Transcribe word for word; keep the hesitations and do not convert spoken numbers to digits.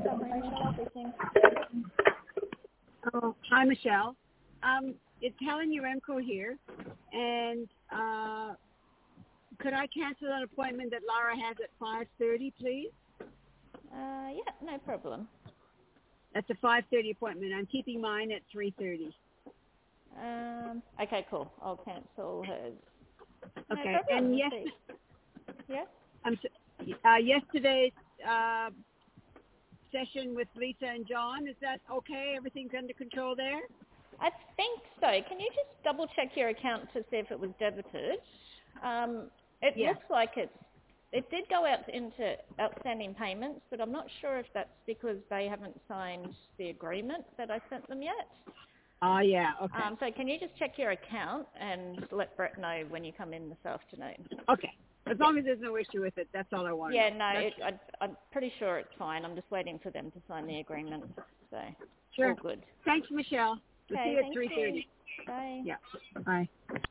Summary, Michelle speaking. Oh, hi, Michelle. Um, it's Helen Uremko here, and uh, could I cancel an appointment that Lara has at five thirty, please? Uh, yeah, no problem. That's a five thirty appointment. I'm keeping mine at three thirty. Um, okay, cool. I'll cancel hers. No Okay, problem. and yes, Yeah? I'm, s- uh, yesterday's uh, session with Lisa and John, is that okay? Everything's under control there? I think so. Can you just double check your account to see if it was debited? Um, it Yes. looks like it's, it did go out into outstanding payments, but I'm not sure if that's because they haven't signed the agreement that I sent them yet. Oh, yeah, okay. Um, so can you just check your account and let Brett know when you come in this afternoon? Okay. As long as there's no issue with it, that's all I want. Yeah, no, it, I, I'm pretty sure it's fine. I'm just waiting for them to sign the agreement. So, Sure. all good. Thanks, Michelle. We'll see Okay, you at thank three thirty. you. Bye. Yeah. Bye.